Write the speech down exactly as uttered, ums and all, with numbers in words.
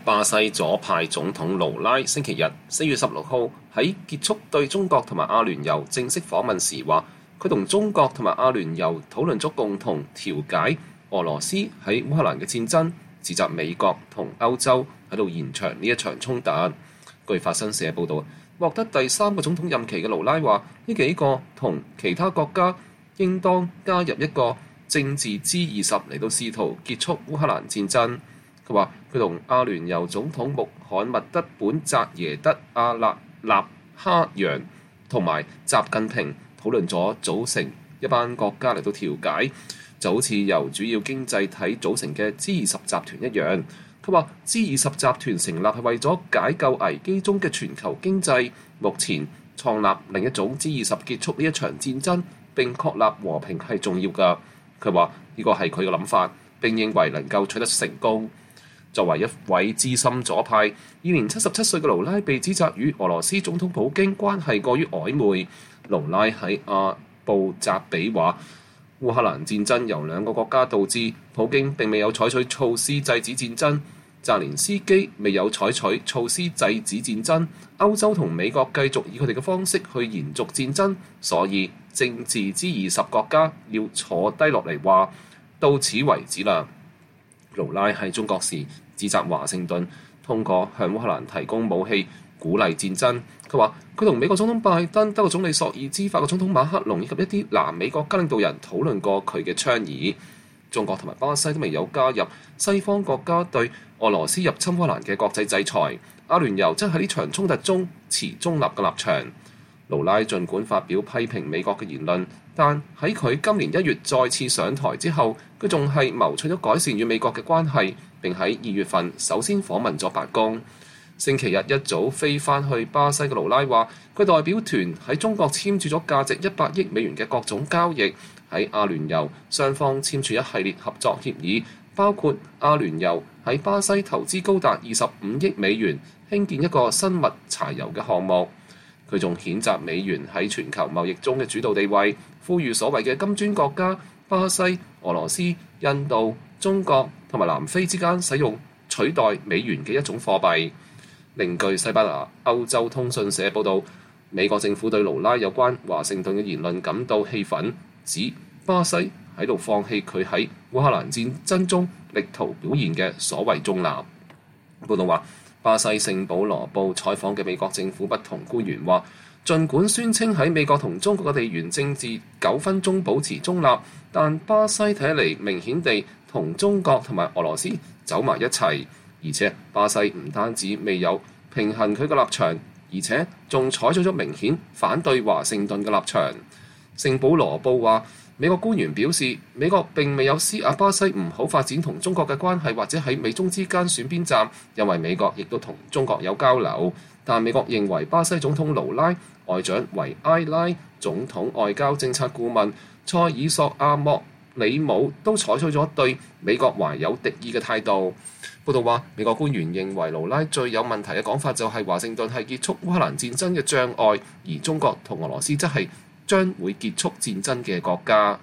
巴西左派總統盧拉星期日四月十六號喺結束對中國同埋阿聯酋正式訪問時話，佢同中國同埋阿聯酋討論咗共同調解俄羅斯喺烏克蘭嘅戰爭，指責美國同歐洲喺度延長呢一場衝突。據法新社報導，獲得第三個總統任期嘅盧拉話，呢幾個同其他國家應當加入一個政治 G 二十嚟到試圖結束烏克蘭戰爭。佢話佢同阿聯酋總統穆罕默德本扎耶德阿勒納哈揚同埋習近平討論咗組成一班國家嚟到調解，就好似由主要經濟體組成嘅 G 二十集團一樣。佢話 G 二十集團成立係為咗解救危機中嘅全球經濟，目前創立另一種 G 二十結束呢一場戰爭並確立和平係重要㗎。佢話呢個係佢嘅諗法，並認為能夠取得成功。作為一位資深左派，現年七十七歲嘅盧拉被指責與俄羅斯總統普京關係過於曖昧。盧拉喺阿布扎比話，烏克蘭戰爭由兩個國家導致，普京並未有採取措施制止戰爭，澤連斯基未有採取措施制止戰爭，歐洲同美國繼續以佢哋嘅方式去延續戰爭，所以政治之二十國家要坐低落嚟話到此為止啦。盧拉喺中國時指責華盛頓通過向烏克蘭提供武器鼓勵戰爭。佢話佢同美國總統拜登、德國總理索爾茲、法國總統馬克龍以及一啲南美國家領導人討論過佢嘅倡議。中國同埋巴西都未有加入西方國家對俄羅斯入侵烏克蘭嘅國際制裁。阿聯酋則喺呢場衝突中持中立嘅立場。盧拉盡管發表批評美國嘅言論，但喺佢今年一月再次上台之後，佢仲係謀取咗改善與美國嘅關係，並喺二月份首先訪問咗白宮。星期日一早飛返去巴西嘅盧拉話，佢代表團喺中國簽署咗價值一百億美元嘅各種交易，喺阿聯酋雙方簽署一系列合作協議，包括阿聯酋喺巴西投資高達二十五億美元興建一個生物柴油嘅項目。佢仲譴責美元喺全球貿易中嘅主導地位，呼籲所謂嘅金磚國家巴西、俄羅斯、印度、中國同埋南非之間使用取代美元嘅一種貨幣。另據西班牙歐洲通訊社報導，美國政府對盧拉有關華盛頓嘅言論感到氣憤，指巴西喺度放棄佢喺烏克蘭戰爭中力圖表現嘅所謂中立。報導話，巴西聖保羅報採訪嘅美國政府不同官員話，儘管宣稱喺美國同中國嘅地緣政治糾紛中保持中立，但巴西睇起嚟明顯地同中國同埋俄羅斯走埋一齊，而且巴西唔單止未有平衡佢嘅立場，而且仲採取咗明顯反對華盛頓嘅立場。聖保羅報話，美國官員表示，美國並未有施壓巴西唔好發展同中國嘅關係，或者喺美中之間選邊站，因為美國亦都同中國有交流。但美國認為巴西總統盧拉、外長維埃拉、總統外交政策顧問塞爾索亞莫里姆都採取咗對美國懷有敵意嘅態度。報道話，美國官員認為盧拉最有問題嘅講法就係華盛頓係結束烏克蘭戰爭嘅障礙，而中國同俄羅斯則係將會結束戰爭嘅國家。